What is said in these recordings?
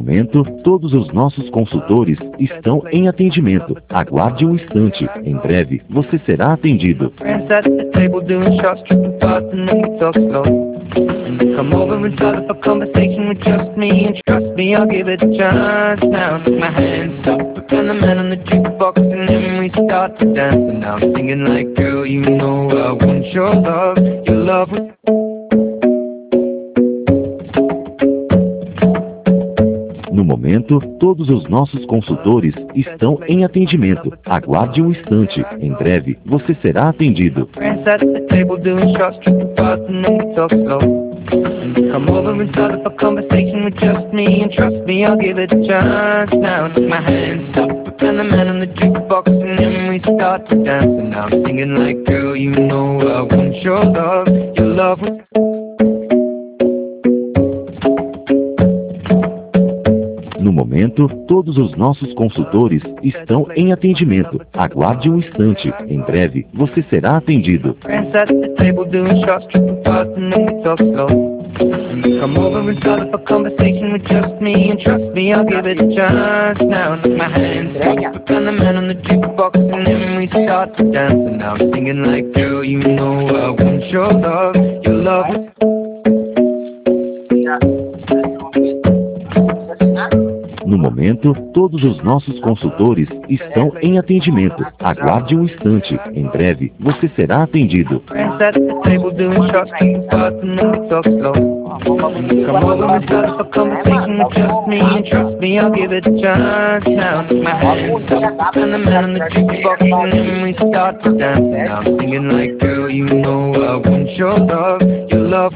momento, todos os nossos consultores estão em atendimento. Aguarde um instante. Em breve, você será atendido. Friends at the table doing shots, tripping fast, and then we talk slow. And you come over and start up a conversation with just me, and trust me, I'll give it a chance. Now take my hands up, and the man on the jukebox, and then we start to dance. And now I'm singing like, girl, you know I want your love, your love. No momento, todos os nossos consultores estão em atendimento. Aguarde um instante. Em breve, você será atendido. Friends at the table doing shots, tripping fast, and then we talk slow. And you come over and start up a conversation with just me, and trust me, I'll give it a chance. Now take my hands up, and the man on the jukebox, and then we start to dance. And now I'm singing like, girl, you know I want your love, your love. No momento, todos os nossos consultores estão em atendimento. Aguarde um instante. Em breve, você será atendido. Friends at the table doing shots, tripping fast, and then we talk slow. And you come over and start up a conversation with just me, and trust me, I'll give it a chance. Now take my hands up, and the man on the jukebox, and then we start to dance. And now I'm singing like, girl, you know I want your love, your love. No momento, todos os nossos consultores estão em atendimento. Aguarde um instante. Em breve, você será atendido. Friends at the table doing shots, tripping fast, and then we talk slow. And you come over and start up a conversation with just me, and trust me, I'll give it a chance. Now take my hands up, and the man on the jukebox, and then we start to dance. And now I'm singing like, girl, you know I want your love, your love.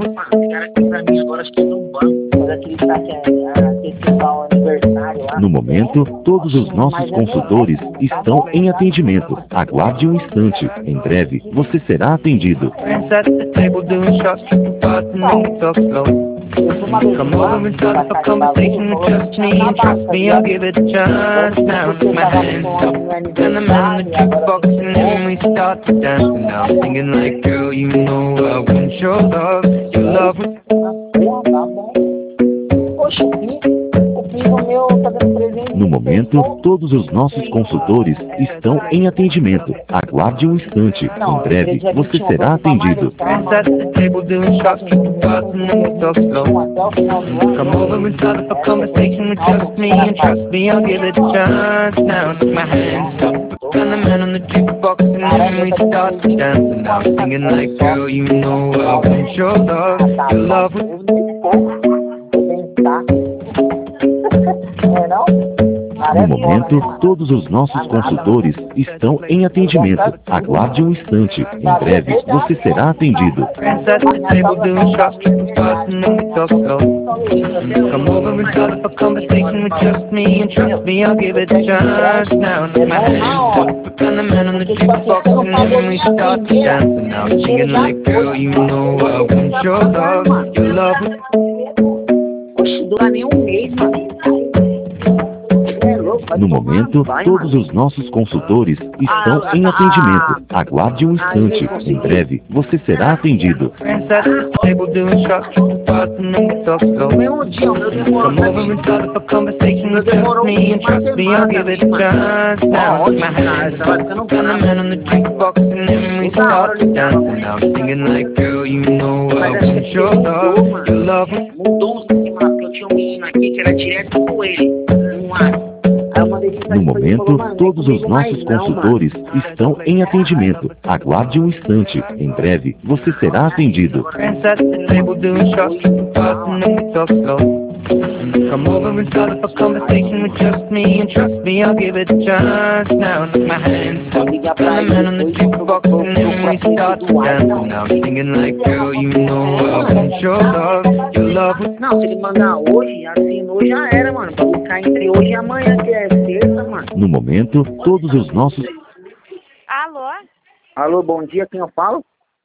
No momento, todos os nossos consultores estão em atendimento. Aguarde um instante. Em breve, você será atendido. Friends at the table doing shots, tripping fast, and then we talk slow. Come over and start up a conversation with just me, and trust me, I'll give it a chance. Now take my hands up, and the man on the jukebox, and then we start to dance. And now I'm singing like, girl, you know I want your love, your love. No momento, todos os nossos consultores estão em atendimento. Aguarde um instante. Em breve, você será atendido. Friends at the table doing shots, tripping fast, and then we talk slow. Come over and start up a conversation with just me, and trust me, I'll give it a chance. Now take my hands up, and the man on the jukebox, and then we start to dance. And now I'm singing like, girl, you know I want your love, your love. No momento, todos os nossos consultores estão em atendimento. Aguarde um instante. Em breve, você será atendido. Friends at the table doing shots, tripping fast, and then we talk slow. Come over and start up a conversation with just me, and trust me, I'll give it a chance. Now take my hands up, and the man on the jukebox, and then we start to dance. And now I'm singing like, girl, you know I want your love, your love. Oxe, dura nem um mês, mano. No momento, todos os nossos consultores estão em atendimento. Aguarde um instante. Em breve, você será atendido. Friends at the table doing shots, tripping fast, and then we talk slow. Meu dia, meu demorou. Come over and start up a conversation with just me, and trust me, I'll give it a chance. Now take my hands up, and the man on the jukebox, and then we start to dance. And now I'm singing like, girl, you know I want your love, your love. Mudou uns esquema, porque eu tinha um menino aqui que era direto com ele. Um ano. No momento, todos os nossos consultores estão em atendimento. Aguarde um instante. Em breve, você será atendido. Friends at the table doing shots, tripping fast, and then we talk slow. Come over and start up a conversation with just me, and trust me, I'll give it a chance. Now take my hands up, and the man on the jukebox, and then we start to dance. And now I'm singing like, girl, you know I want your love, your love. Não, se ele mandar hoje, assinou, já era, mano. Pra ficar entre hoje e amanhã, que é sexta, mano. No momento, todos os nossos... Alô? Alô, bom dia, quem eu falo?